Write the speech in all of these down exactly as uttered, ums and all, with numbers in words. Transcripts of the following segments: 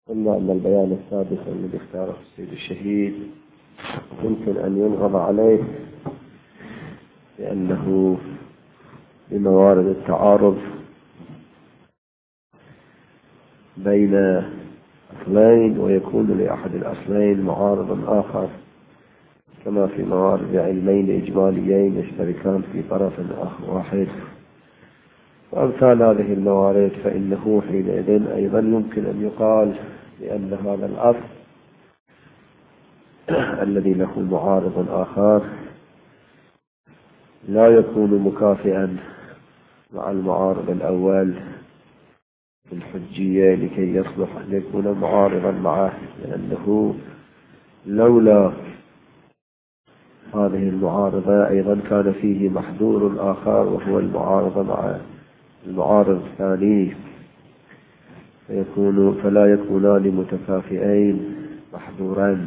قلنا أن البيان السادس الذي اختاره السيد الشهيد يمكن أن ينغض عليه لأنه بموارد التعارض بين أصلين، ويكون لأحد الأصلين معارض آخر، كما في موارد علمين إجماليين يشتركان في طرف آخر واحد وأمثال هذه الموارد. فإنه حينئذ أيضا يمكن أن يقال بأن هذا الأصل الذي له معارض آخر لا يكون مكافئا مع المعارض الأول في الحجية لكي يصلح أن يكون معارضا معه، لأنه لولا هذه المعارضة أيضا كان فيه محذور آخر وهو المعارضة مع المعارض الثاني، فيكون فلا يكونان متكافئين محذورين.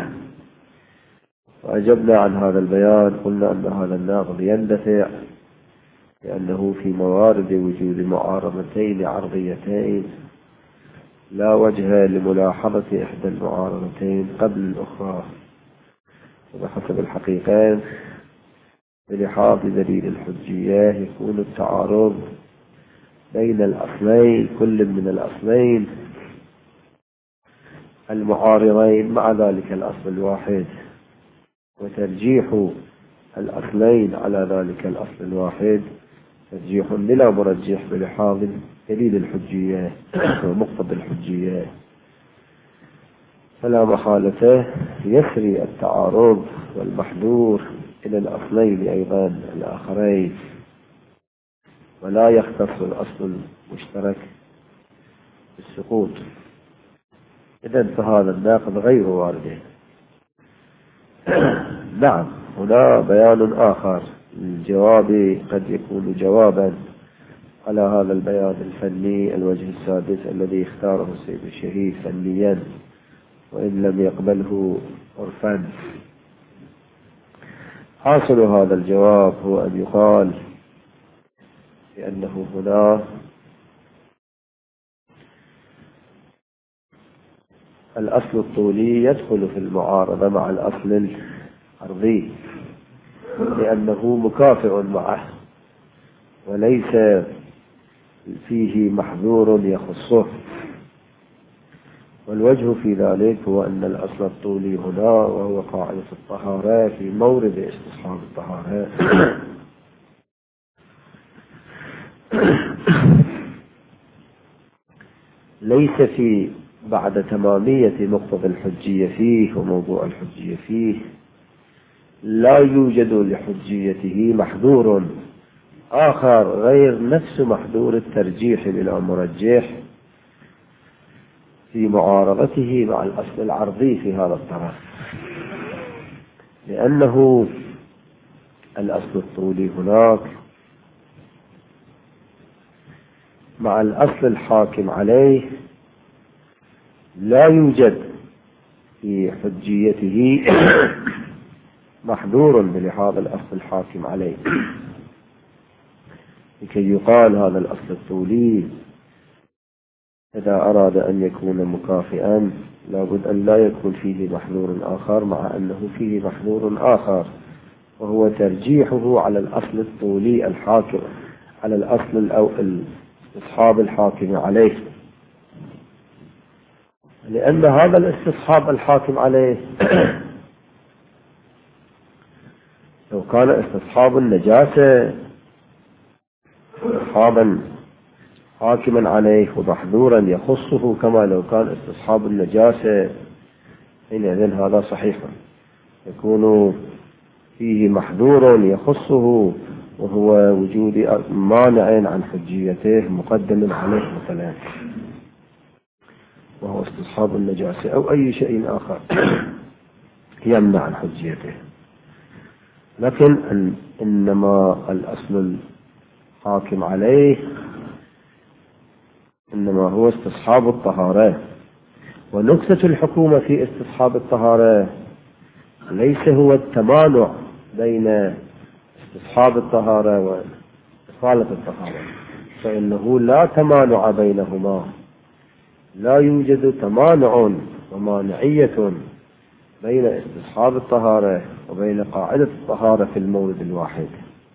وأجبنا عن هذا البيان، قلنا أن هذا الناقض يندفع لأنه في موارد وجود معارضتين عرضيتين لا وجه لملاحظة إحدى المعارضتين قبل الأخرى، وبحسب الحقيقين بلحاظ دليل الحجية يكون التعارض بين الأصلين، كل من الأصلين المعارضين مع ذلك الأصل الواحد، وترجيح الأصلين على ذلك الأصل الواحد ترجيح بلا مرجح بلحاظ دليل الحجية ومقتضى الحجية، فلا محالة يسري التعارض والمحذور إلى الأصلين أيضا الآخرين، ولا يختص الأصل المشترك بالسقوط. إذن فهذا الناقض غير وارد. نعم، هنا بيان آخر الجواب قد يكون جوابا على هذا البيان الفني الوجه السادس الذي اختاره السيد الشهيد فنيا وإن لم يقبله عرفا. حاصل هذا الجواب هو أن يقال بأنه هنا الأصل الطولي يدخل في المعارضة مع الأصل العرضي لأنه مكافئ معه وليس فيه محذور يخصه، والوجه في ذلك هو أن الأصل الطولي هنا وهو قاعدة الطهارة في مورد استصحاب الطهارة ليس في بعد تمامية مقتضى الحجية فيه وموضوع الحجية فيه لا يوجد لحجيته محذور آخر غير نفس محذور الترجيح بلا مرجح في معارضته مع الأصل العرضي في هذا الطرف، لأنه الأصل الطولي هناك مع الأصل الحاكم عليه لا يوجد في حجيته محذور بلحاظ الأصل الحاكم عليه، لكي يقال هذا الأصل الطولي إذا أراد أن يكون مكافئا لابد أن لا يكون فيه محذور آخر، مع أنه فيه محذور آخر وهو ترجيحه على الأصل الطولي الحاكم على الأصل أو الاستصحاب الحاكم عليه، لأن هذا الاستصحاب الحاكم عليه لو كان استصحاب النجاسة استصحابا حاكما عليه ومحذورا يخصه كما لو كان استصحاب النجاسة حينئذ هذا صحيح، يكون فيه محذور يخصه وهو وجود مانع عن حجيته مقدم عليه مثلا، وهو استصحاب النجاسة أو أي شيء آخر يمنع عن حجيته. لكن إنما الأصل الحاكم عليه إنما هو استصحاب الطهارة، ونقطة الحكومة في استصحاب الطهارة ليس هو التمانع بين استصحاب الطهارة وإصالة الطهارة، فإنه لا تمانع بينهما، لا يوجد تمانع ومانعية بين استصحاب الطهارة وبين قاعدة الطهارة في المورد الواحد،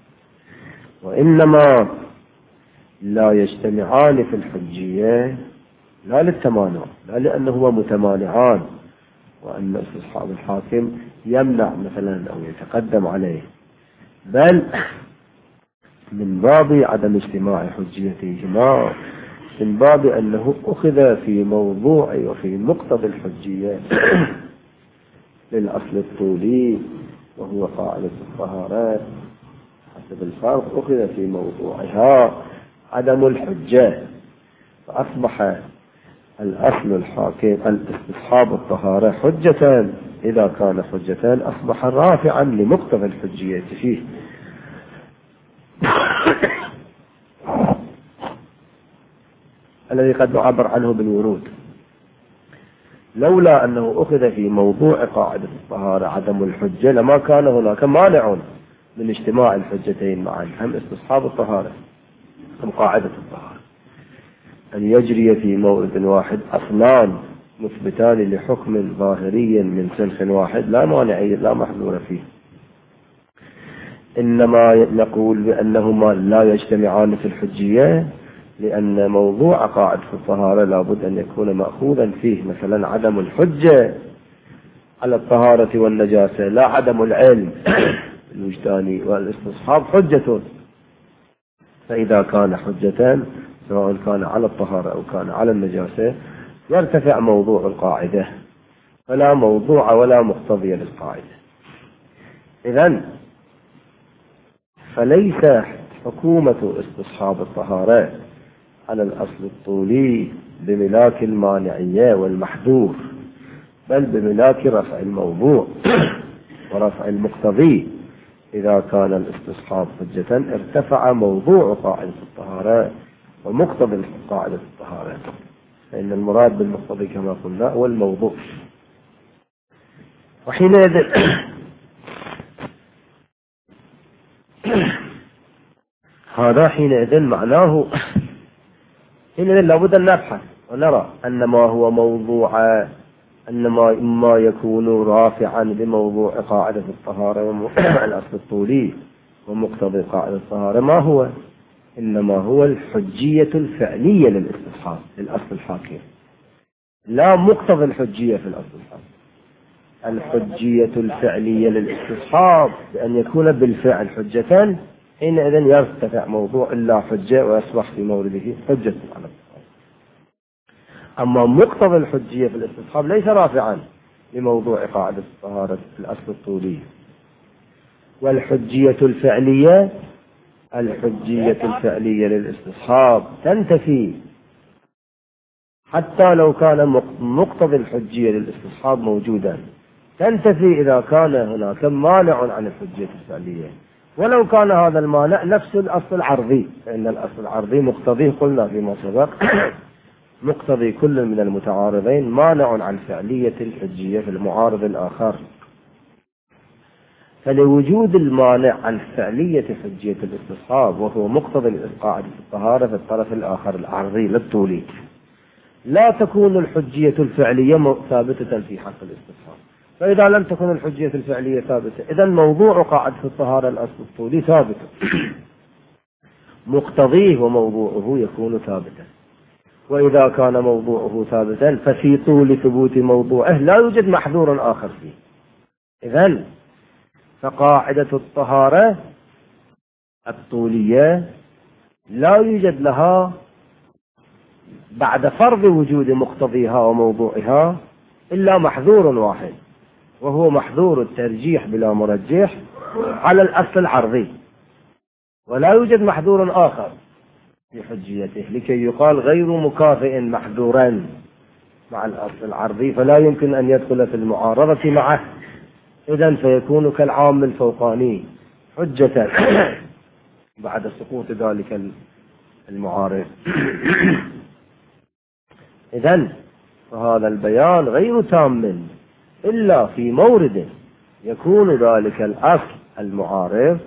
وإنما لا يجتمعان في الحجية لا للتمانع، لا لأنهما متمانعان وأن استصحاب الحاكم يمنع مثلا أو يتقدم عليه، بل من باب عدم اجتماع حجيتهما من باب أنه أخذ في موضوع وفي مقتضى الحجية للأصل الطولي وهو قاعدة الطهارات، حسب الفرق أخذ في موضوعها عدم الحجة، فأصبح الأصل الحاكم الاستصحاب الطهارة حجة، إذا كان حجة أصبح رافعا لمقتضى الحجية فيه. الذي قد نعبر عنه بالورود، لولا أنه أخذ في موضوع قاعدة الطهارة عدم الحجة لما كان هناك مانع من اجتماع الحجتين معا، هم استصحاب الطهارة هم قاعدة الطهارة، أن يجري في مورد واحد أصلان مثبتان لحكم ظاهري من سلخ واحد لا مانعي لا محذور فيه، إنما نقول بأنهما لا يجتمعان في الحجية لأن موضوع قاعدة الطهارة لابد أن يكون مأخوذا فيه مثلا عدم الحجة على الطهارة والنجاسة، لا عدم العلم الوجداني، والاستصحاب حجة، فإذا كان حجة سواء كان على الطهارة أو كان على النجاسة يرتفع موضوع القاعدة، فلا موضوع ولا مقتضي للقاعدة. إذن فليس حكومة استصحاب الطهارة على الأصل الطولي بملاك المانعية والمحذور، بل بملاك رفع الموضوع ورفع المقتضي. إذا كان الاستصحاب حجة ارتفع موضوع قاعدة الطهارة ومقتضي قاعدة الطهارة، فإن المراد بالمقتضي كما قلنا هو الموضوع. وحينئذ هذا حينئذ معناه حينئذ لابد أن نبحث ونرى أن ما هو موضوع أن ما إما يكون رافعا لموضوع قاعدة الطهارة الأصل الطولي ومقتضي قاعدة الطهارة ما هو، إنما هو الحجية الفعلية للاستصحاب للأصل الحاكم، لا مقتضى الحجية في الأصل الحاكم. الحجية الفعلية للاستصحاب بأن يكون بالفعل حجة، حينئذ يرتفع موضوع إلا حجة ويصبح في مورده حجة على الطهارة. أما مقتضى الحجية في الاستصحاب ليس رافعا لموضوع قاعدة الطهارة في الأصل الطولي. والحجية الفعلية الحجية الفعلية للاستصحاب تنتفي حتى لو كان مقتضى الحجية للاستصحاب موجودا، تنتفي إذا كان هناك مانع عن الحجية الفعلية، ولو كان هذا المانع نفس الأصل العرضي، فإن الأصل العرضي مقتضيه قلنا فيما سبق مقتضي كل من المتعارضين مانع عن فعلية الحجية في المعارض الآخر، فلوجود المانع عن فعلية حجية الاستصحاب وهو مقتضي قاعدة الطهارة في الطرف الآخر العرضي للطولي لا تكون الحجية الفعلية ثابتة في حق الاستصحاب. فإذا لم تكن الحجية الفعلية ثابتة إذن موضوع قاعدة الطهارة الأصل الطولي ثابت، مقتضيه وموضوعه يكون ثابتا. وإذا كان موضوعه ثابتا ففي طول ثبوت موضوعه لا يوجد محذور آخر فيه. إذن فقاعدة الطهارة الطولية لا يوجد لها بعد فرض وجود مقتضيها وموضوعها إلا محذور واحد، وهو محذور الترجيح بلا مرجح على الأصل العرضي، ولا يوجد محذور آخر في حجيته لكي يقال غير مكافئ محذورا مع الأصل العرضي فلا يمكن أن يدخل في المعارضة معه، إذن فيكون كالعام الفوقاني حجة بعد سقوط ذلك المعارض. إذن فهذا البيان غير تام إلا في مورد يكون ذلك الأصل المعارض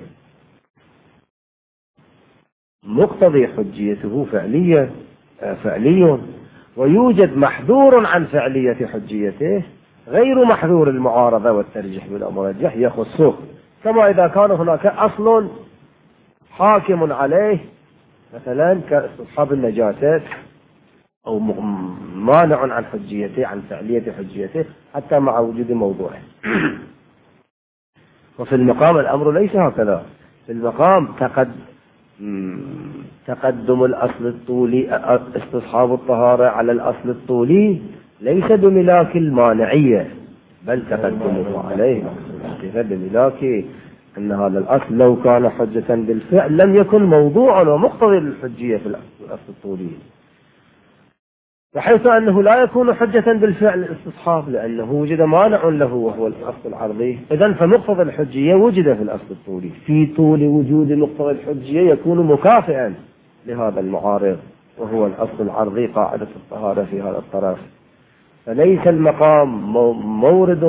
مقتضي حجيته فعلية فعلي ويوجد محذور عن فعلية حجيته غير محذور المعارضة والترجيح بلا مرجح يخصه، كما إذا كان هناك أصل حاكم عليه مثلا كاستصحاب النجاسات أو مانع عن حجيته عن فعلية حجيته حتى مع وجود موضوعه. وفي المقام الأمر ليس هكذا، في المقام تقد تقدم الأصل الطولي استصحاب الطهارة على الأصل الطولي ليس بملاك المانعية، بل تقدمه عليه بملاك أن هذا الأصل لو كان حجة بالفعل لم يكن موضوعا ومقتضي للحجية في الأصل الطولي، بحيث أنه لا يكون حجة بالفعل الاستصحاب لأنه وجد مانع له وهو الأصل العرضي. إذن فمقتضى الحجية وجد في الأصل الطولي، في طول وجود مقتضى الحجية يكون مكافئا لهذا المعارض وهو الأصل العرضي قاعدة الطهارة في هذا الطرف. فليس المقام مورد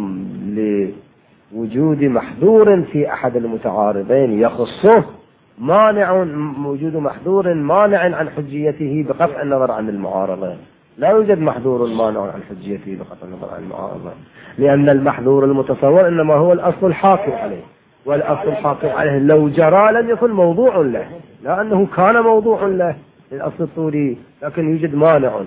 لوجود محذور في أحد المتعارضين يخصه مانع وجود محذور مانع عن حجيته بقطع النظر عن المعارضة. لا يوجد محذور مانع عن حجيته بقطع النظر عن المعارضة، لأن المحذور المتصور إنما هو الأصل الحاكم عليه، والأصل الحاكم عليه لو جرى لم يكن موضوع له، لأنه كان موضوع له للأصل الطولي، لكن يوجد مانع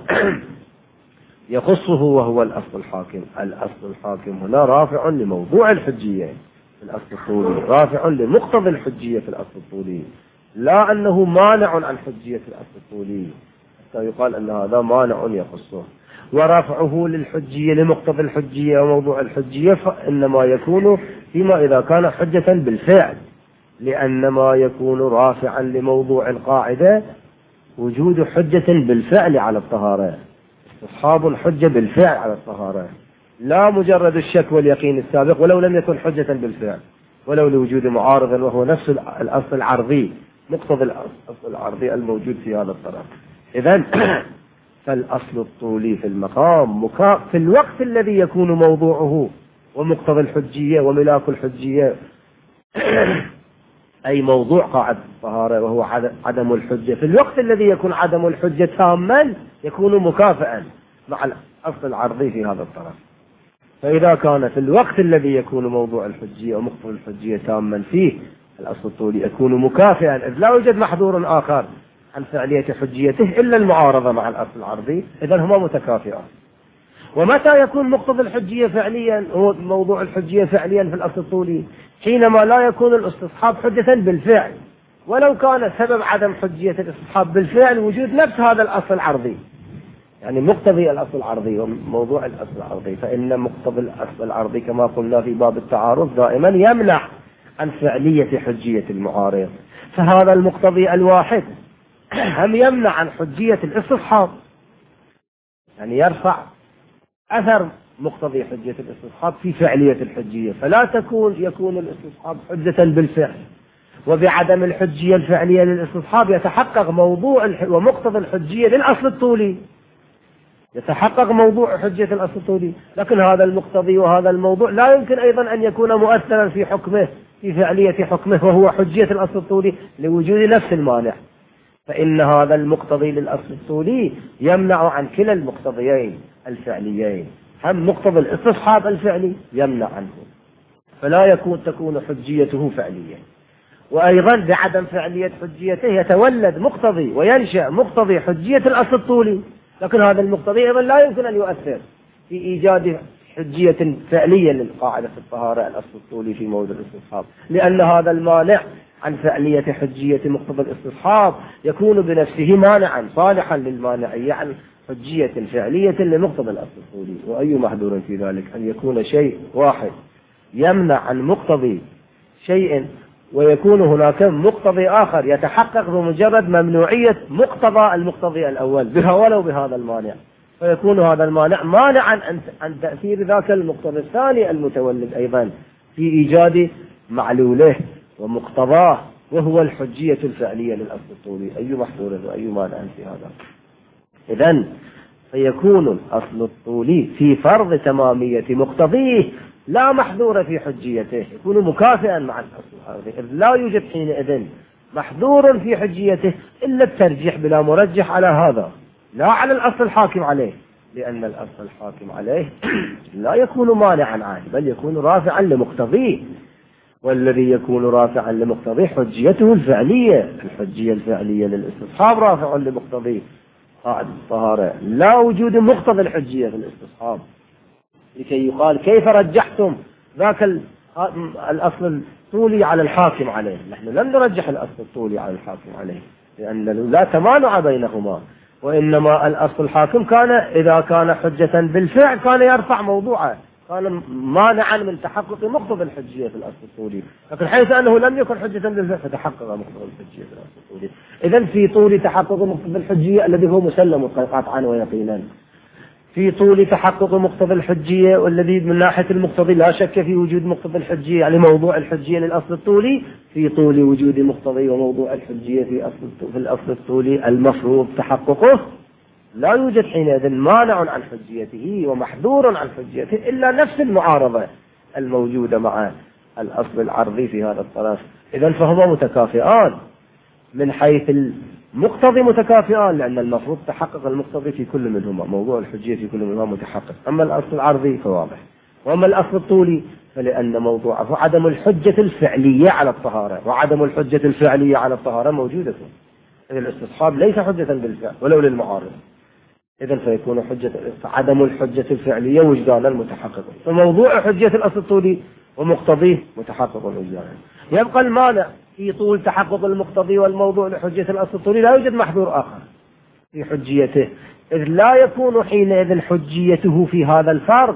يخصه وهو الأصل الحاكم. الأصل الحاكم هنا رافع لموضوع الحجية في الأصل الطولي، رافع لمقتضى الحجية في الأصل الطولي، لا أنه مانع عن حجية الأصل الطولي حتى يقال أن هذا مانع يخصه. ورفعه للحجية لمقتضى الحجية وموضوع الحجية فإنما يكون فيما إذا كان حجة بالفعل، لأن ما يكون رافعا لموضوع القاعدة وجود حجة بالفعل على الطهارة، استصحاب الحجة بالفعل على الطهارة، لا مجرد الشك واليقين السابق ولو لم يكن حجة بالفعل، ولو لوجود معارض وهو نفس الأصل العرضي مقتضى الأصل العرضي الموجود في هذا الطرف. إذن فالأصل الطولي في المقام مكا في الوقت الذي يكون موضوعه ومقتضى الحجية وملاك الحجية أي موضوع قاعدة الطهارة وهو عدم الحجة، في الوقت الذي يكون عدم الحجة تاما يكون مكافئا مع الأصل العرضي في هذا الطرف. فإذا كان في الوقت الذي يكون موضوع الحجية ومقتضى الحجية تاما فيه الأصل الطولي يكون مكافئا، إذ لا يوجد محذور آخر عن فعلية حجيته إلا المعارضة مع الأصل العرضي، إذن هما متكافئان. ومتى يكون مقتضى الحجية فعليا هو موضوع الحجية فعليا في الأصل الطولي؟ حينما لا يكون الاستصحاب حجة بالفعل، ولو كان سبب عدم حجية الاستصحاب بالفعل وجود نفس هذا الأصل العرضي، يعني مقتضي الأصل العرضي وموضوع الأصل العرضي، فإن مقتضى الأصل العرضي كما قلنا في باب التعارض دائما يمنع عن فعلية حجية المعارض. فهذا المقتضي الواحد هم يمنع عن حجية الاستصحاب، يعني يرفع أثر مقتضي حجية الاستصحاب في فعلية الحجية، فلا تكون يكون الاستصحاب حجة بالفعل، وبعدم الحجية الفعلية للاستصحاب يتحقق موضوع ومقتضى الحجية للأصل الطولي، يتحقق موضوع حجية الأصل الطولي، لكن هذا المقتضي وهذا الموضوع لا يمكن أيضا أن يكون مؤثرا في حكمه في فعلية حكمه وهو حجية الأصل الطولي لوجود نفس المانع. فإن هذا المقتضي للأصل الطولي يمنع عن كلا المقتضيين الفعليين، هم مقتضى الاستصحاب الفعلي يمنع عنه، فلا يكون تكون حجيته فعلية. وأيضا بعدم فعلية حجيته يتولد مقتضي وينشأ مقتضي حجية الأصل الطولي، لكن هذا المقتضي أيضا لا يمكن أن يؤثر في إيجاد حجية فعلية للقاعدة في الطهارة الأصل الطولي في موضع الاستصحاب، لأن هذا المانع عن فعلية حجية مقتضى الاستصحاب يكون بنفسه مانعا صالحا للمانعية عن حجية فعلية لمقتضى الأصل الطولي. وأي محذور في ذلك أن يكون شيء واحد يمنع عن مقتضي شيء ويكون هناك مقتضي آخر يتحقق بمجرد ممنوعية مقتضى المقتضي الأول بها ولو بهذا المانع، فيكون هذا المانع مانعا عن تأثير ذاك المقتضى الثاني المتولد أيضا في إيجاد معلوله ومقتضاه وهو الحجية الفعلية للأصل الطولي. أي محذور وأي مانع في هذا؟ إذن فيكون الأصل الطولي في فرض تمامية مقتضيه لا محذور في حجيته، يكون مكافئا مع الأصل هذا، إذ لا يوجد حينئذ محذور في حجيته إلا الترجيح بلا مرجح على هذا، لا على الأصل الحاكم عليه، لأن الأصل الحاكم عليه لا يكون مانعا عنه بل يكون رافعا لمقتضيه، والذي يكون رافعا لمقتضيه حجيته الفعلية. الحجية الفعلية للاستصحاب رافع لمقتضيه قاعدة الطهارة، لا وجود مقتضى الحجية في الاستصحاب، لكي يقال كيف رجحتم ذاك الأصل الطولي على الحاكم عليه. نحن لم نرجح الأصل الطولي على الحاكم عليه، لأن لا تمانع بينهما، وإنما الأصل الحاكم كان إذا كان حجة بالفعل كان يرفع موضوعه، كان مانعا من تحقق مقتضى الحجية في الأصل الطولي، لكن حيث أنه لم يكن حجة بالفعل فتحقق مقتضى الحجية في الأصل الطولي. إذن في طول تحقق مقتضى الحجية الذي هو مسلم قطعا ويقينا، في طول تحقق مقتضى الحجية والذي من ناحية المقتضي لا شك في وجود مقتضى الحجية، يعني موضوع الحجية للأصل الطولي، في طول وجود مقتضي وموضوع الحجية في أصل في الأصل الطولي المفروض تحققه، لا يوجد حينئذ مانع عن حجيته ومحذور عن حجيته إلا نفس المعارضة الموجودة مع الأصل العرضي في هذا الطرف. إذن فهما متكافئان من حيث المقتضي، متكافئان لأن المفروض تحقق المقتضي في كل منهما، موضوع الحجية في كل منهما متحقق. أما الأصل العرضي فواضح، وأما الأصل الطولي فلأن موضوعه عدم الحجة الفعلية على الطهارة، وعدم الحجة الفعلية على الطهارة موجودة. إذن الاستصحاب ليس حجة بالفعل ولو للمعارض، إذن فيكون حجة عدم الحجة الفعلية وجدانا متحقق، فموضوع حجة الأصل الطولي ومقتضيه متحقق وجدانا. يبقى المانع في طول تحقق المقتضي والموضوع لحجة الأصل الطولي، لا يوجد محذور آخر في حجيته، إذ لا يكون حينئذ حجيته في هذا الفرض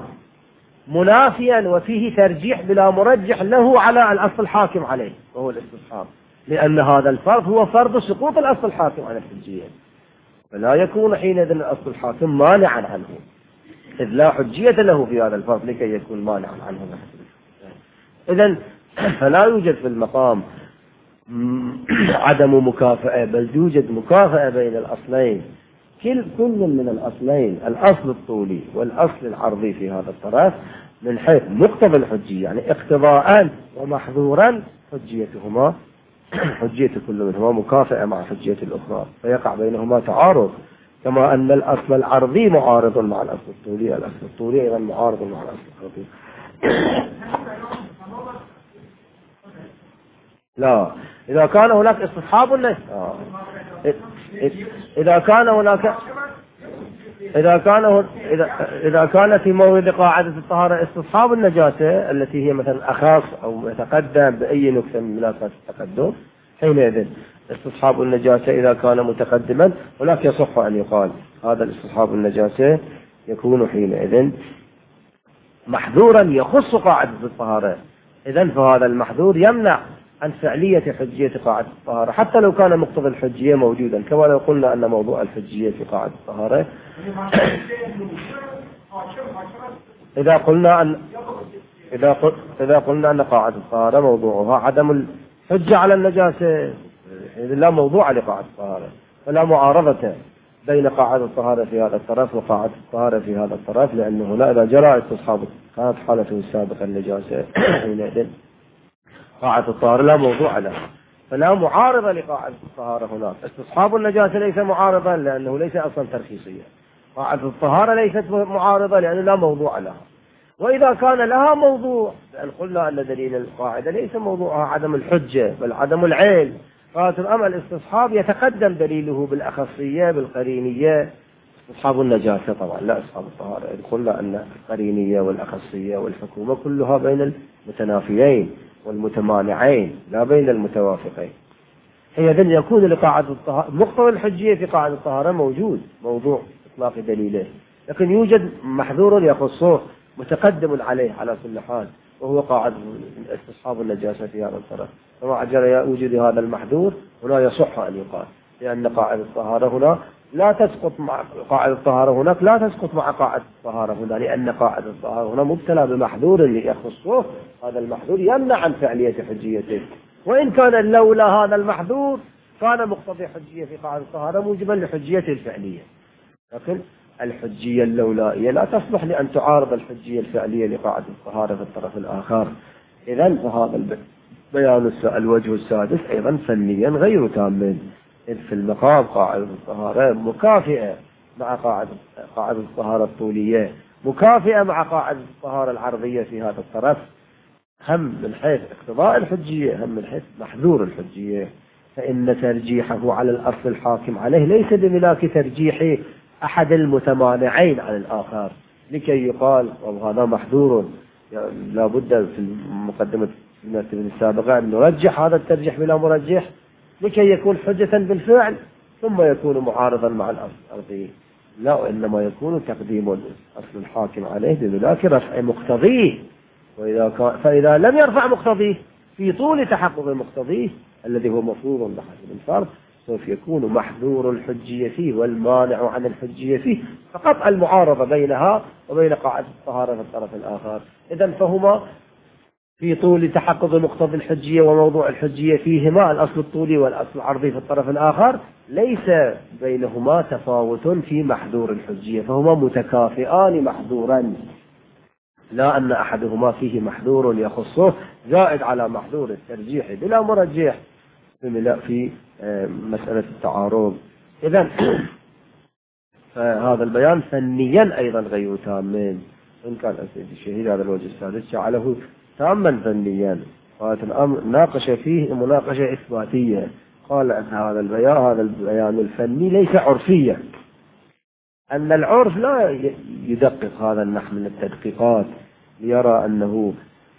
منافيا وفيه ترجيح بلا مرجح له على الأصل الحاكم عليه وهو الاستصحاب، لأن هذا الفرض هو فرض سقوط الأصل الحاكم على الحجية، فلا يكون حينئذ الأصل الحاكم مانعا عنه، إذ لا حجية له في هذا الفرض لكي يكون مانعا عنه. إذن فلا يوجد في المقام عدم مكافأة، بل يوجد مكافأة بين الأصلين، كل كل من الأصلين الأصل الطولي والأصل العرضي في هذا الطرف من حيث مقتضى الحجية، يعني اقتضاء ومحذورا حجيتهما حجية كل منهما مكافأة مع حجية الأخرى، فيقع بينهما تعارض، كما أن الأصل العرضي معارض مع الأصل الطولي، الأصل الطولي أيضا معارض مع الأصل العرضي. لا، إذا كان هناك استصحاب النجاسة، آه. إذا كان هناك إذا كان إذا إذا كان في مورد قاعدة الطهارة استصحاب النجاسة التي هي مثلا أخاف أو يتقدم بأي نكتة من مناسبات التقدم، حينئذ استصحاب النجاسة إذا كان متقدما هناك يصح أن يقال هذا الاستصحاب النجاسة يكون حينئذ محذورا يخص قاعدة الطهارة، إذن فهذا المحذور يمنع عن فعلية حجية قاعدة الطهارة حتى لو كان مقتضى الحجية موجودا، كما لو قلنا أن موضوع الحجية في قاعدة الطهارة إذا قلنا أن إذا قل إذا قلنا أن قاعدة الطهارة موضوعها عدم الحجة على النجاسة، لا موضوع لقاعدة الطهارة، فلا معارضة بين قاعدة الطهارة في هذا الطرف وقاعدة الطهارة في هذا الطرف، لأنه هنا إذا جرى استصحاب كانت حالته السابقة النجاسة حينئذ قاعدة الطهارة لا موضوع لها، فلا معارضة لقاعدة الطهارة هناك. استصحاب النجاسة ليس معارضا لأنه ليس أصلا ترخيصيا، قاعدة الطهارة ليست معارضة لأنه لا موضوع لها. وإذا كان لها موضوع لأن قلنا أن دليل القاعدة ليس موضوعها عدم الحجة بل عدم العين، قالت الأمر الاستصحاب يتقدم دليله بالأخصية بالقرينية، استصحاب النجاسة طبعا لا استصحاب الطهارة، إذ قلنا أن القرينية والأخصية والحكومة كلها بين المتنافيين والمتمانعين لا بين المتوافقين، حينئذ يكون لقاعدة الطهارة مقتضى الحجية في قاعدة الطهارة موجود موضوع إطلاق دليله، لكن يوجد محذور يخصه متقدم عليه على كل حال وهو قاعدة استصحاب النجاسة في هذا الطرف، فمع جرى وجود هذا المحذور هنا يصح أن يقال، لأن قاعدة الطهارة هنا لا تسقط مع قاعدة الطهارة هناك لا تسقط مع قاعدة الطهارة هنا، لأن قاعدة الطهارة هنا مبتلى بمحذور يخصه، هذا المحذور يمنع عن فعلية حجيته، وإن كان لولا هذا المحذور كان مقتضي حجية في قاعدة الطهارة موجبا لحجيته الفعلية، لكن الحجية اللولائية لا تصلح لأن تعارض الحجية الفعلية لقاعدة الطهارة في الطرف الآخر. إذن فهذا بيان الوجه السادس أيضا فنيا غير تام، إذ في المقام قاعدة الطهارة مكافئة مع قاعدة قاعدة الطهارة الطولية، مكافئة مع قاعدة الطهارة العرضية في هذا الطرف، هم من حيث اقتضاء الحجية هم من حيث محذور الحجية، فإن ترجيحه على الأصل الحاكم عليه ليس بملاك ترجيح أحد المتمانعين عن الآخر، لكي يقال وهذا محذور. يعني لا بد في مقدمة المرتبة السابقة أن نرجح هذا الترجيح بلا مرجح لكي يكون حجة بالفعل ثم يكون معارضا مع الأصل الأرضي، لا وإنما يكون تقديم الأصل الحاكم عليه بملاك رفع مقتضيه، وإذا كان فإذا لم يرفع مقتضيه في طول تحقق مقتضيه الذي هو مفروض بحسب الفرض سوف يكون محذور الحجية فيه والمانع عن الحجية فيه، فقط المعارضة بينها وبين قاعدة الطهارة في الطرف الآخر. إذن فهما في طول تحقق مقتضى الحجية وموضوع الحجية فيهما الأصل الطولي والأصل العرضي في الطرف الآخر ليس بينهما تفاوت في محذور الحجية، فهما متكافئان محذورا، لا أن أحدهما فيه محذور يخصه زائد على محذور الترجيح بلا مرجح في مسألة التعارض. إذن فهذا البيان فنيا أيضا غير تام، إن كان السيد الشهيد هذا الوجه السادس جعله تاما فنيا، قالت الأمر ناقش فيه مناقشة إثباتية، قال أن هذا البيان هذا البيان الفني ليس عرفيا، أن العرف لا يدقق هذا النحو من التدقيقات ليرى أنه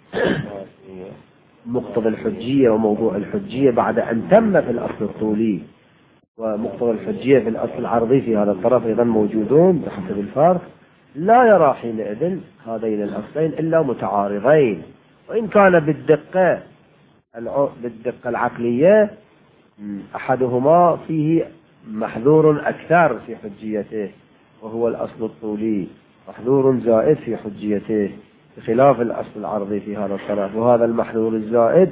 مقتضى الحجية وموضوع الحجية بعد أن تم في الأصل الطولي ومقتضى الحجية في الأصل العرضي في هذا الطرف أيضا موجودون بحسب الفرق، لا يرى حينئذ هذين الأصلين إلا متعارضين، وإن كان بالدقة بالدقة العقلية أحدهما فيه محذور أكثر في حجيته وهو الأصل الطولي، محذور زائد في حجيته بخلاف الأصل العرضي في هذا الطرف، وهذا المحذور الزائد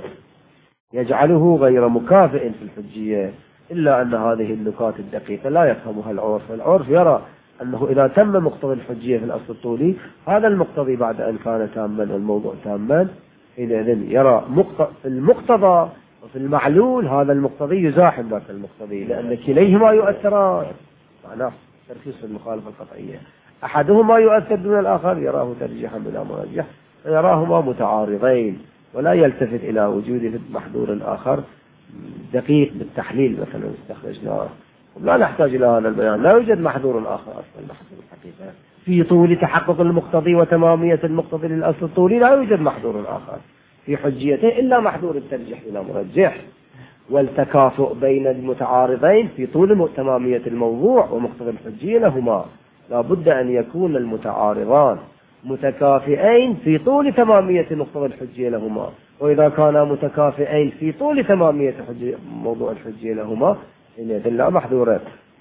يجعله غير مكافئ في الحجية، إلا أن هذه النكات الدقيقة لا يفهمها العرف. العرف يرى أنه إذا تم مقتضى الحجية في الأصل الطولي هذا المقتضي بعد أن كان تاما والموضوع تاما، حينئذ يرى في المقتضى وفي المعلول هذا المقتضي يزاحم ذاك المقتضي، لأن كليهما يؤثران، معناه ترخيص المخالفة القطعية، أحدهما يؤثر دون الآخر يراه ترجيحا بلا مرجح، فيراهما متعارضين ولا يلتفت إلى وجود محذور الآخر دقيق بالتحليل مثلا استخرجناه، لا نحتاج إلى هذا البيان، لا يوجد محذور آخر أصلا بحسب الحقيقة في طول تحقق المقتضي وتمامية المقتضي للأصل الطولي، لا يوجد محذور آخر في حجيته إلا محذور الترجيح بلا مرجح، والتكافؤ بين المتعارضين في طول تمامية الموضوع ومقتضى الحجية لهما لا بد أن يكون المتعارضان متكافئين في طول تمامية مقتضى الحجية لهما، وإذا كانا متكافئين في طول تمامية موضوع الحجية لهما إن لا محذورات،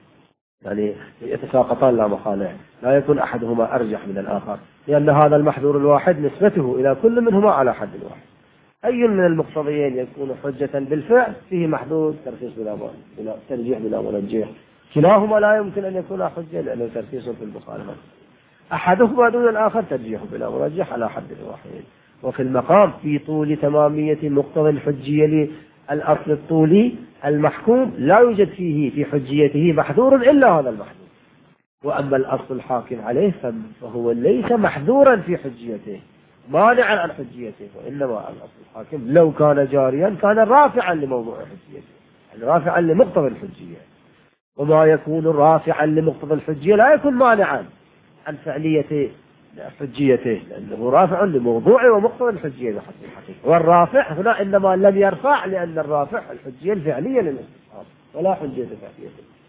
يعني يتساقطان لا محالة، لا يكون أحدهما أرجح من الآخر، لأن هذا المحذور الواحد نسبته إلى كل منهما على حد واحد. أي من المقتضيين يكون حجة بالفعل فيه محذور ترخيص بلا بلا ترجيح بلا مرجح، كلاهما لا يمكن أن يكون حجة لأنه ترخيص في المخالفة، أحدهما دون الآخر ترجيح بلا مرجح على حد واحد. وفي المقام في طول تمامية مقتضى الحجية للأصل الطولي المحكوم لا يوجد فيه في حجيته محذور إلا هذا المحذور، وأما الأصل الحاكم عليه فهو ليس محذورا في حجيته مانعا عن حجيته، وإنما الأصل الحاكم لو كان جاريا كان رافعا لموضوع حجيته، يعني رافعا لمقتضى الحجية، وما يكون رافعا لمقتضى الحجية لا يكون مانعا عن فعلية حجيته، لأنه رافع لموضوع ومقتضى الحجية بحسب الحقيقة، والرافع هنا إنما لم يرفع لأن الرافع الحجية الفعلية للاستصحاب ولا حجية فعلية.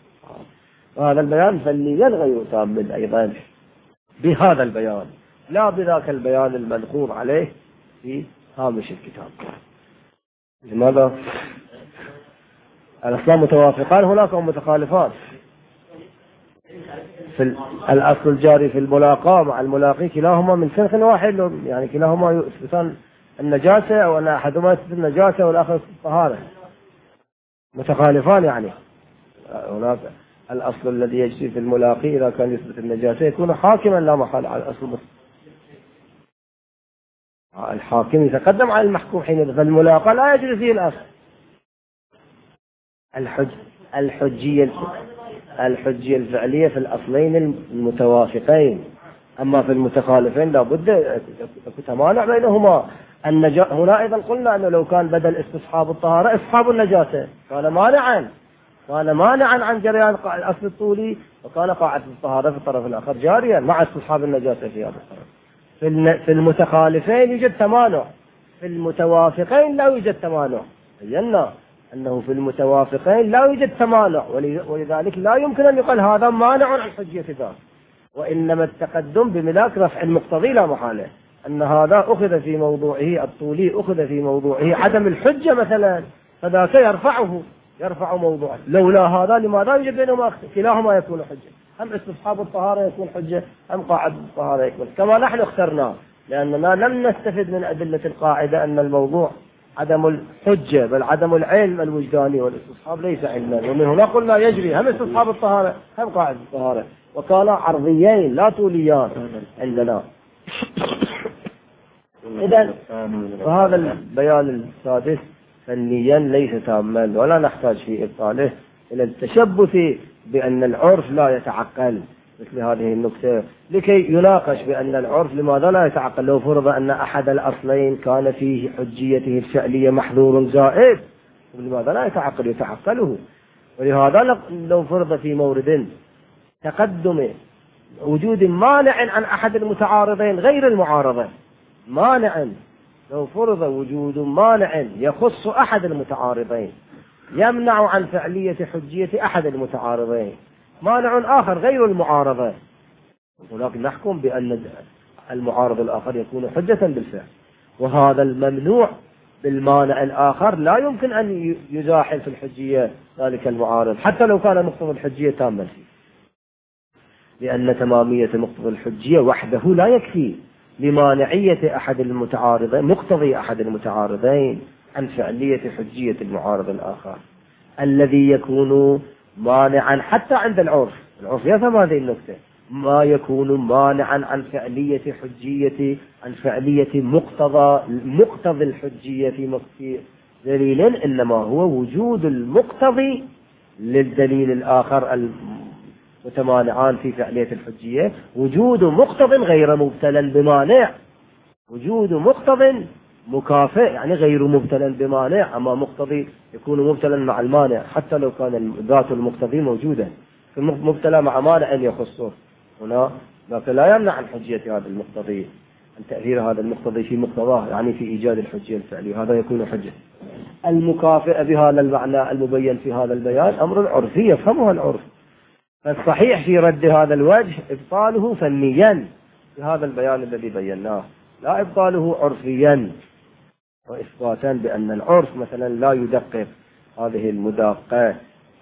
وهذا البيان فنيا غير تام أيضا بهذا البيان لا بذاك البيان المنقور عليه في هامش الكتاب. لماذا؟ الأصلان متوافقان هناك ومتخالفان في الأصل الجاري في الملاقاة مع الملاقي كلاهما من سنخ واحد، يعني كلاهما يثبتان النجاسة أو أن أحدهما يثبت النجاسة والآخر يثبت الطهارة، متخالفان. يعني هناك الأصل الذي يجري في الملاقي إذا كان يثبت النجاسة يكون حاكما لا محال على الأصل، الحاكم يتقدم على المحكوم حين فالملاقاة لا يجري فيه الأصل الحج الحجية الحجية الفعلية في الأصلين المتوافقين، أما في المتخالفين لابد تمانع بينهما. النجا... هنا أيضا قلنا أنه لو كان بدل استصحاب الطهارة استصحاب النجاسة كان مانعا، كان مانعا عن جريان الأصل الطولي، وكان قاعدة الطهارة في الطرف الآخر جاريا مع استصحاب النجاسة في هذا الطرف. في, الن... في المتخالفين يوجد تمانع، في المتوافقين لا يوجد تمانع. بينا أنه في المتوافقين لا يوجد تمانع، ولذلك لا يمكن أن يقال هذا مانع عن حجية ذاك، وإنما التقدم بملاك رفع المقتضي لا محالة. أن هذا أخذ في موضوعه الطولي، أخذ في موضوعه عدم الحجة مثلا، فذاك يرفعه يرفع موضوعه. لولا هذا لماذا يوجد بينهما كلاهما يكون حجة؟ هم استصحاب الطهارة يكون حجة، هم قاعدة الطهارة يكون، كما نحن اخترنا، لأننا لم نستفد من أدلة القاعدة أن الموضوع عدم الحجة بل عدم العلم الوجداني، والاستصحاب ليس علما، ومن هنا قلنا يجري هم استصحاب الطهارة هم قاعدة الطهارة، وكانا عرضيين لا طوليان عندنا. إذن فهذا البيان السادس فنيا ليس تاما، ولا نحتاج في إبطاله إلى التشبث بأن العرف لا يتعقل مثل هذه النكتة، لكي يناقش بأن العرف لماذا لا يتعقل. لو فرض أن أحد الأصلين كان فيه حجيته الفعلية محظور زائد، لماذا لا يتعقل؟ يتعقله. ولهذا لو فرض في مورد تقدم وجود مانع عن أحد المتعارضين غير المعارضة، مانع لو فرض وجود مانع يخص أحد المتعارضين يمنع عن فعلية حجية أحد المتعارضين، مانع آخر غير المعارضة، ولكن نحكم بأن المعارض الآخر يكون حجة بالفعل، وهذا الممنوع بالمانع الآخر لا يمكن أن يزاحم في الحجية ذلك المعارض حتى لو كان مقتضى الحجية تاما فيه، لأن تمامية مقتضى الحجية وحده لا يكفي لمانعية أحد المتعارضين، مقتضي أحد المتعارضين عن فعلية حجية المعارض الآخر الذي يكون مانعا حتى عند العرف. العرف يفهم هذه النكتة، ما يكون مانعا عن فعلية حجية عن فعلية مقتضى مقتضى الحجية في دليل، إنما هو وجود المقتضي للدليل الآخر المتمانعان في فعلية الحجية، وجود مقتض غير مبتلا بمانع، وجود مقتض مكافئ يعني غير مبتلا بمانع، أما مقتضي يكون مبتلا مع المانع حتى لو كان ذات المقتضي موجودا، مبتلا مع مانع يخصه هنا، لكن لا يمنع عن حجية هذا المقتضي، عن تأثير هذا المقتضي في مقتضاه يعني في إيجاد الحجية الفعلية، هذا يكون حجة. المكافئة بهذا المعنى المبين في هذا البيان أمر عرفي يفهمها العرف، فالصحيح في رد هذا الوجه إبطاله فنيا بهذا البيان الذي بيناه، لا إبطاله عرفيا وإثباتا بأن العرف مثلا لا يدقق هذه المداقة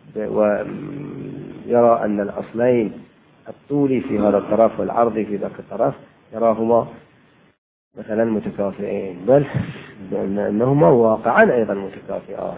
ويرى أن الأصلين الطولي في هذا الطرف والعرضي في ذاك الطرف يراهما مثلا متكافئين، بل أنهما واقعا أيضا متكافئان.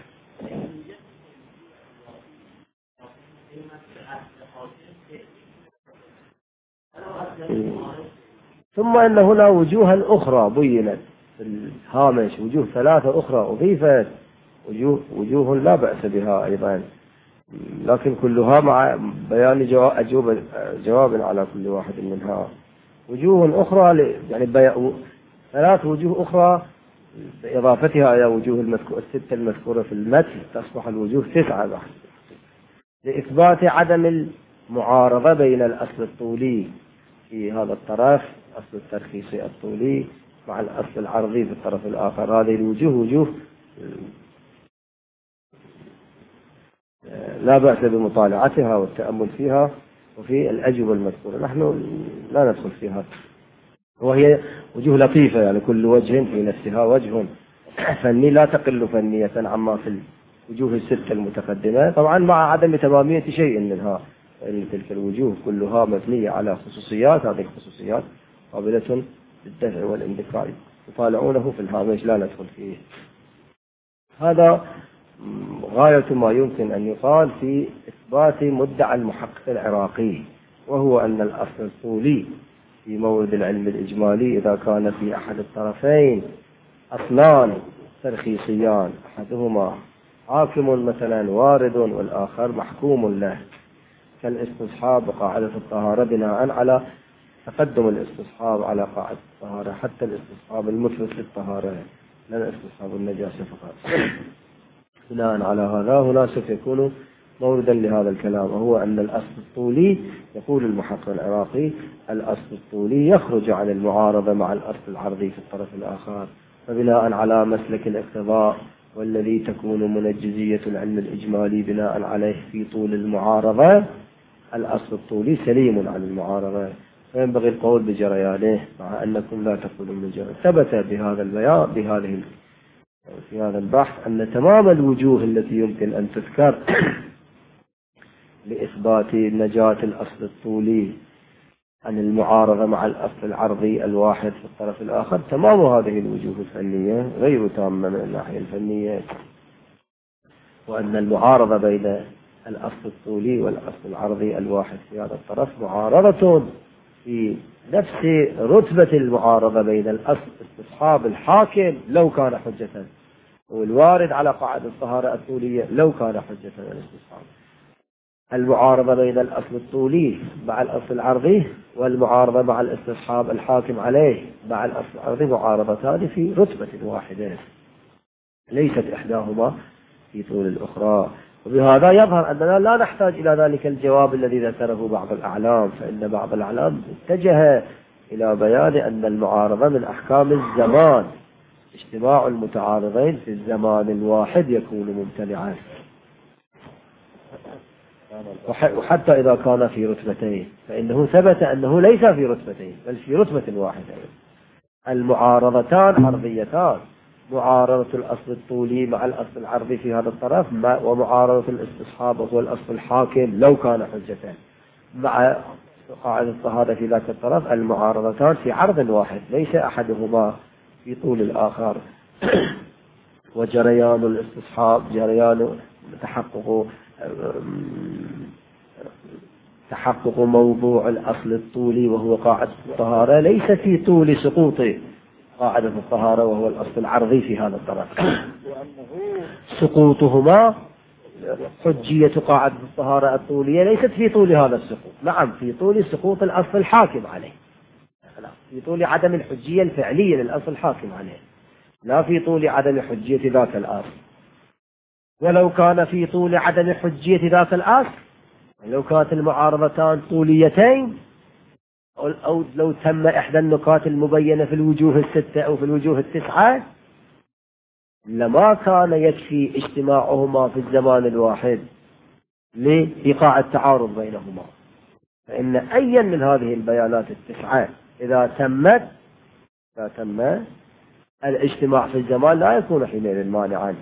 ثم أن هنا وجوها أخرى بينت في الهامش، وجوه ثلاثة أخرى أضيفت، وجوه, وجوه لا بأس بها أيضا، لكن كلها مع بيان جواب, جواب على كل واحد منها. وجوه أخرى يعني بي... ثلاث وجوه أخرى بإضافتها إلى وجوه المذكور الستة المذكورة في المتن تصبح الوجوه تسعة بحث، لإثبات عدم المعارضة بين الأصل الطولي في هذا الطرف، أصل الترخيصي الطولي مع الأصل العرضي في الطرف الآخر. هذه الوجوه وجوه لا بأس بمطالعتها والتأمل فيها وفي الأجوبة المذكورة، نحن لا ندخل فيها، وهي وجوه لطيفة يعني كل وجه في نفسها وجه فني لا تقل فنية عما في الوجوه الستة المتقدمة، طبعا مع عدم تمامية شيء منها، فإن تلك الوجوه كلها مبنية على خصوصيات، هذه الخصوصيات قابلة للدفع والاندفاع، يطالعونه في الهامش لا ندخل فيه. هذا غاية ما يمكن أن يقال في إثبات مدعى المحقق العراقي، وهو أن الأصل الطولي في مورد العلم الإجمالي إذا كان في أحد الطرفين أصلان ترخيصيان، أحدهما حاكم مثلا وارد والآخر محكوم له، كالاستصحاب وقاعدة الطهارة بناء على تقدم الاستصحاب على قاعدة الطهارة، حتى الاستصحاب المثبت للطهارة لا الاستصحاب النجاسة فقط. بناء على هذا هنا سوف يكون موردا لهذا الكلام، وهو أن الأصل الطولي، يقول المحقق العراقي، الأصل الطولي يخرج عن المعارضة مع الأصل العرضي في الطرف الآخر، فبناء على مسلك الاقتضاء والذي تكون منجزية العلم الإجمالي بناء عليه في طول المعارضة، الأصل الطولي سليم عن المعارضة، فينبغي القول بجريانه، مع أنكم لا تقولون بجريانه. ثبت بهذا البيان بهذه في هذا البحث أن تمام الوجوه التي يمكن أن تذكر لإثبات نجاة الأصل الطولي عن المعارضة مع الأصل العرضي الواحد في الطرف الآخر، تمام هذه الوجوه الفنية غير تامة من الناحية الفنية، وأن المعارضة بين الأصل الطولي والأصل العرضي الواحد في هذا الطرف معارضة في نفس رتبة المعارضة بين الأصل استصحاب الحاكم لو كان حجة، والوارد على قاعدة الطهارة الطولية لو كان حجة الاستصحاب. المعارضة بين الأصل الطولي مع الأصل العرضي والمعارضة مع الاستصحاب الحاكم عليه مع الأصل العرضي معارضتان في رتبة واحدة، ليست إحداهما في طول الأخرى. وبهذا يظهر أننا لا نحتاج إلى ذلك الجواب الذي ذكره بعض الأعلام، فإن بعض الأعلام اتجه إلى بيان أن المعارضة من أحكام الزمان، اجتماع المتعارضين في الزمان الواحد يكون ممتنعا، وحتى إذا كان في رتبتين فإنه ثبت أنه ليس في رتبتين بل في رتبة واحدة. المعارضتان عرضيتان، معارضة الأصل الطولي مع الأصل العرضي في هذا الطرف، ومعارضة الاستصحاب وهو الأصل الحاكم لو كان حجة مع قاعدة الطهارة في ذاك الطرف، المعارضتان في عرض واحد ليس أحدهما في طول الآخر. وجريان الاستصحاب جريان تحقق تحقق موضوع الأصل الطولي وهو قاعدة الطهارة ليس في طول سقوط قاعدة الطهارة وهو الأصل العرضي في هذا الطرف، سقوطهما حجية قاعدة الطهارة الطولية ليست في طول هذا السقوط، نعم في طول سقوط الأصل الحاكم عليه، في طول عدم الحجية الفعلية للأصل الحاكم عليه، لا في طول عدم حجية ذاك الأصل. ولو كان في طول عدم حجية ذاك الأصل، لو كانت المعارضتان طوليتين، أو لو تم إحدى النقاط المبينة في الوجوه الستة أو في الوجوه التسعة، لما كان يكفي اجتماعهما في الزمان الواحد لإيقاع التعارض بينهما، فإن أي من هذه البيانات التسعة إذا تمت إذا تم الاجتماع في الزمان لا يكون حينئذ مانعا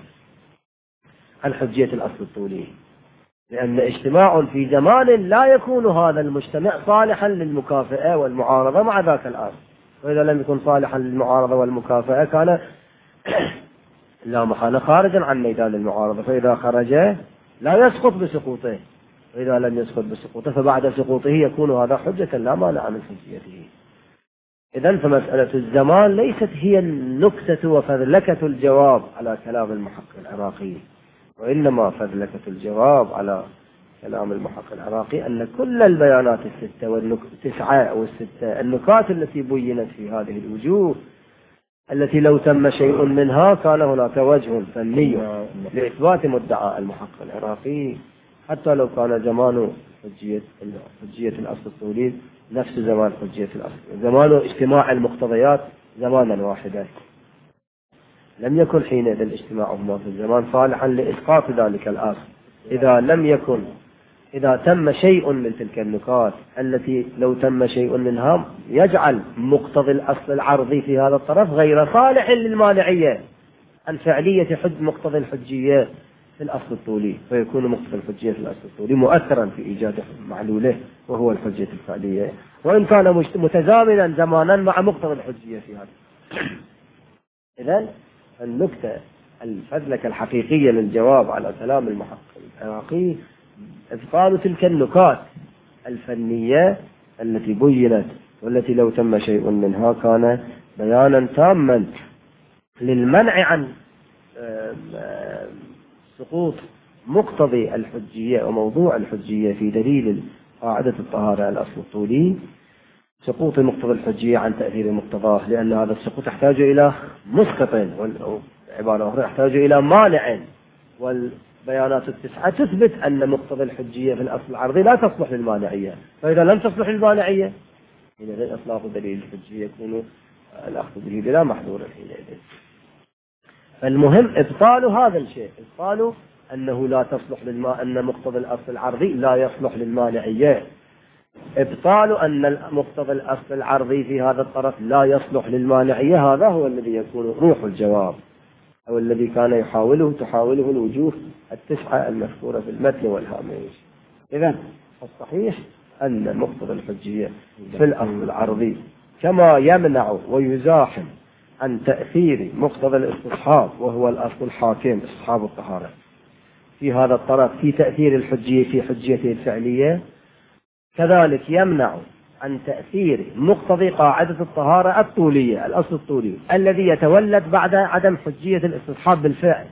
عن حجية الأصل الطولي، لأن اجتماع في زمان لا يكون هذا المجتمع صالحا للمكافأة والمعارضة مع ذاك الأصل، وإذا لم يكن صالحا للمعارضة والمكافأة كان لا محالة خارجا عن ميدان المعارضة، فإذا خرج لا يسقط بسقوطه، وإذا لم يسقط بسقوطه فبعد سقوطه يكون هذا حجة لا مانع من حجيته. إذن فمسألة الزمان ليست هي النكتة وفذلكة الجواب على كلام المحقق العراقي، وإنما فذلكة الجواب على كلام المحقق العراقي أن كل البيانات الستة والتسعة أو الستة النكات التي بينت في هذه الوجوه التي لو تم شيء منها كان هناك وجه فني لإثبات مدعى المحقق العراقي، حتى لو كان زمان حجية حجية الأصل الطولي نفس زمان حجية الأصل، زمان اجتماع المقتضيات زمانا واحدا، لم يكن حينئذ اجتماعهما في الزمان صالحا لإسقاط ذلك الأصل، إذا لم يكن إذا تم شيء من تلك النكات التي لو تم شيء منها يجعل مقتضى الأصل العرضي في هذا الطرف غير صالح للمانعية الفعلية حد مقتضى الحجية في الأصل الطولي، فيكون مقتضى الحجية في الأصل الطولي مؤثرا في إيجاد معلوله وهو الحجية الفعلية، وإن كان متزامنا زمانا مع مقتضى الحجية في هذا. إذن النكتة الفذلكة الحقيقية للجواب على كلام المحقق العراقي إبطال تلك النكات الفنية التي بينت والتي لو تم شيء منها كان بيانا تاما للمنع عن سقوط مقتضي الحجية وموضوع الحجية في دليل قاعدة الطهارة الأصل الطولي سقوط مقتضى الحجية عن تأثير مقتضاه، لأن هذا السقوط يحتاج إلى مسقط، والعبارة أخرى يحتاج إلى مانع، والبيانات التسعة تثبت أن مقتضى الحجية في الأصل العرضي لا تصلح للمانعية، فإذا لم تصلح للمانعية حينئذ إطلاق دليل الحجية يكون الأخذ به بلا محظور حينئذ. فالمهم إبطال هذا الشيء، إبطال أنه لا تصلح للما أن مقتضى الأصل العرضي لا يصلح للمانعية، إبطال أن مقتضى الأصل العرضي في هذا الطرف لا يصلح للمانعية، هذا هو الذي يكون روح الجواب، أو الذي كان يحاوله تحاوله الوجوه التسعة المذكورة في المتن والهامش. إذن الصحيح أن مقتضى الحجية في الأصل العرضي كما يمنع ويزاحم عن تأثير مقتضى الاستصحاب وهو الأصل الحاكم استصحاب الطهارة في هذا الطرف في تأثير الحجية في حجيته الفعلية، كذلك يمنع عن تأثير مقتضي قاعدة الطهارة الطولية الأصل الطولي الذي يتولد بعد عدم حجية الاستصحاب بالفعل.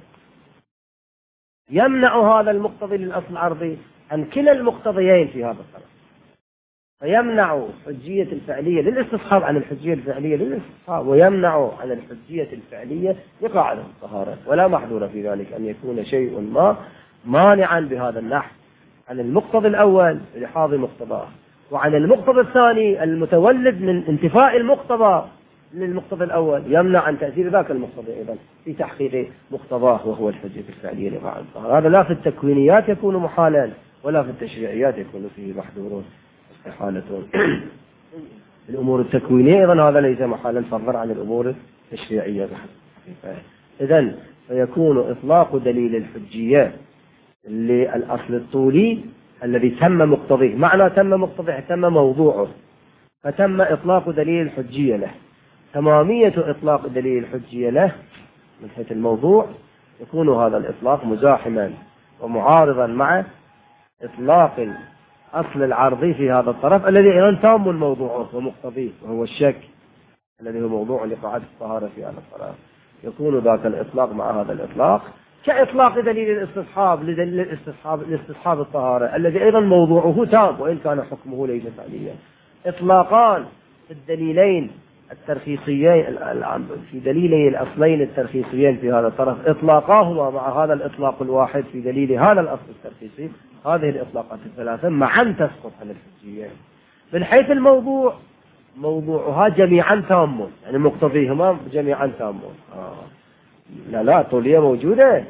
يمنع هذا المقتضي للأصل العرضي عن كلا المقتضيين في هذا الطرف، فيمنع حجية الفعلية للاستصحاب عن الحجية الفعلية للاستصحاب، ويمنع عن الحجية الفعلية لقاعدة الطهارة، ولا محظور في ذلك أن يكون شيء ما مانعا بهذا النحو عن المقتضى الأول لحاظ مقتضاه، وعن المقتضى الثاني المتولد من انتفاء المقتضى للمقتضى الأول يمنع عن تأثير ذاك المقتضى أيضا في تحقيق مقتضاه وهو الحجية الفعلية لقاعدة الطهارة. هذا لا في التكوينيات يكون محالا ولا في التشريعيات يكون فيه محظور استحالة. الأمور التكوينية أيضا هذا ليس محالا فضلا عن الأمور التشريعية. إذن فيكون إطلاق دليل الحجية للأصل الطولي الذي تم مقتضيه، معنى تم مقتضيه تم موضوعه، فتم إطلاق دليل الحجية له. تمامية إطلاق دليل الحجية له من حيث الموضوع يكون هذا الإطلاق مزاحما ومعارضا مع إطلاق الأصل العرضي في هذا الطرف الذي أيضا تام موضوعه ومقتضيه وهو الشك الذي هو موضوع لقاعدة الطهارة في هذا الطرف. يكون ذاك الإطلاق مع هذا الإطلاق كإطلاق دليل الاستصحاب لدليل الاستصحاب لاستصحاب الطهارة الذي أيضا موضوعه تام وإن كان حكمه ليس فعليا. إطلاقان في الدليلين الترخيصيين في دليلي الأصلين الترخيصيين في هذا الطرف، إطلاقاهما مع هذا الإطلاق الواحد في دليل هذا الأصل الترخيصي، هذه الإطلاقات الثلاثة معا تسقط عن الحجية. من حيث الموضوع موضوعها جميعا تام، يعني مقتضيهما جميعا تام. آه. لا لا الطولية موجودة،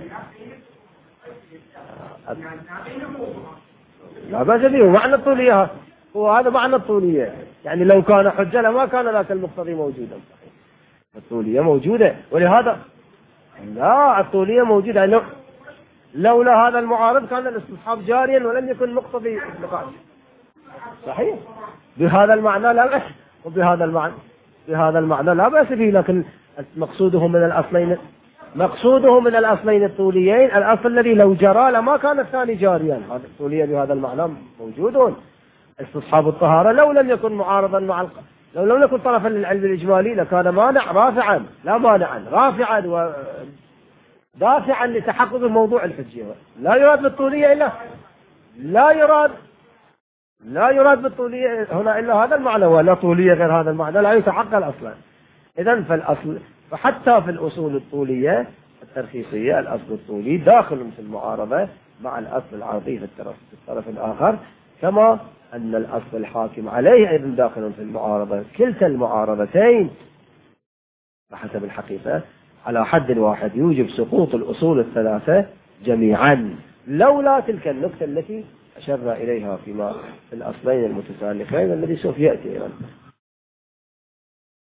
لا بأس به، معنى الطولية هو هذا معنى الطولية، يعني لو كان حجة لما كان ذاك المقتضي موجودا. الطولية موجودة، ولهذا لا الطولية موجودة، لو لولا هذا المعارض كان الاستصحاب جاريا ولم يكن مقتضي النقاش. صحيح، بهذا المعنى لا بأس، وبهذا المعنى بهذا المعنى لا بأس به، لكن مقصوده من الأصلين مقصوده من الأصلين الطوليين الأصل الذي لو جرى لما كان الثاني جاريا. هذا الطولية بهذا المعنى موجودون. استصحاب الطهارة لو لم يكن معارضا مع الق... لو لم يكن طرفا للعلم الإجمالي لكان مانع رافعا، لا مانعا رافعا ودافعا لتحقق موضوع الحجية. لا يراد بالطولية إلا لا يراد لا يراد بالطولية هنا إلا هذا المعنى، ولا طولية غير هذا المعنى لا يتحقق أصلا. إذن فالأصل فحتى في الأصول الطولية الترخيصية الأصل الطولي داخل في المعارضة مع الأصل العرضي في الطرف, في الطرف الآخر، كما أن الأصل الحاكم عليه أيضا داخل في المعارضة. كلتا المعارضتين بحسب الحقيقة على حد واحد يوجب سقوط الأصول الثلاثة جميعا، لولا تلك النكتة التي أشرنا إليها فيما في الأصلين المتسالفين الذي سوف يأتي أيضا